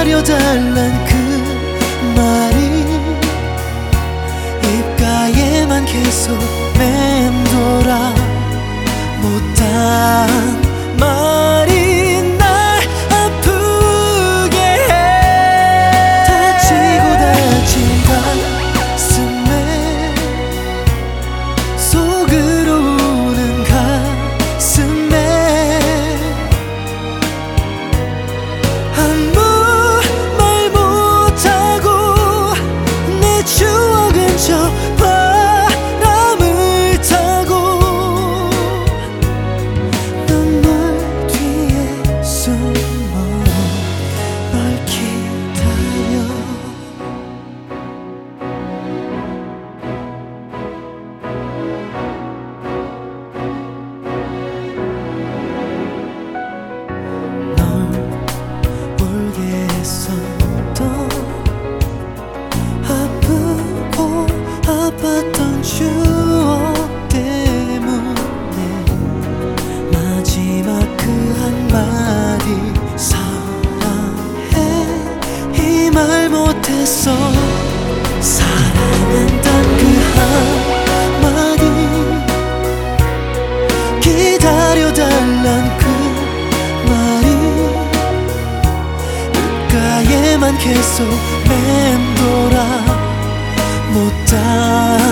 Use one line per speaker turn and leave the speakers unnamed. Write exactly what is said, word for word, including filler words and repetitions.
기다려달란 그 말이 입가에만 계속 맴돌아. 못한 말이 날 아프게 해. 다치고 다친 가슴에 속으로 우는 가슴에 아무 말 못하고 내 추억은 저 바람을 타고 넌 널 뒤에 숨어 널 기다려. 널 울게 했었던 아프고 아팠던 추억 때문에 마지막 그 한마디 사랑해 이 말 못했어. 사랑한단 그 한마디 기다려달란 그 말이 입가에만 계속 맴돌아. 못한